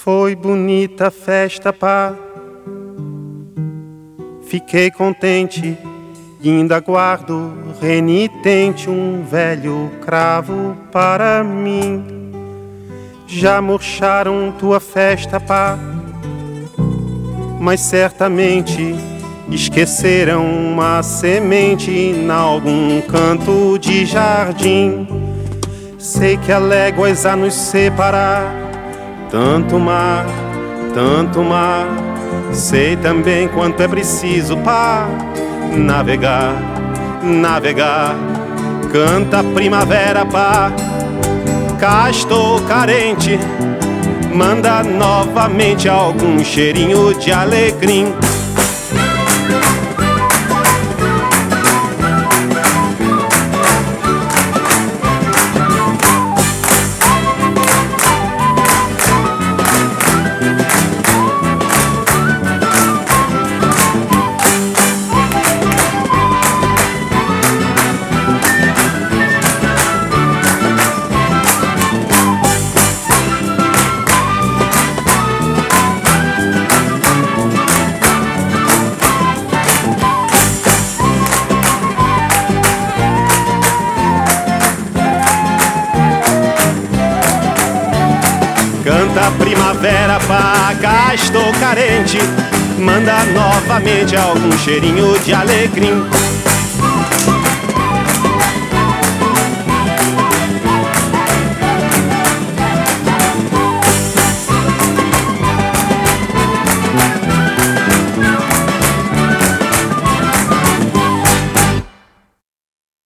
Foi bonita a festa, pá. Fiquei contente e ainda guardo renitente um velho cravo para mim. Já murcharam tua festa, pá, mas certamente esqueceram uma semente em algum canto de jardim. Sei que há léguas a nos separar, tanto mar, tanto mar. Sei também quanto é preciso para navegar, navegar. Canta a primavera, pá. Cá estou carente, manda novamente algum cheirinho de alecrim. Canta a primavera, pá, cá estou carente, manda novamente algum cheirinho de alecrim.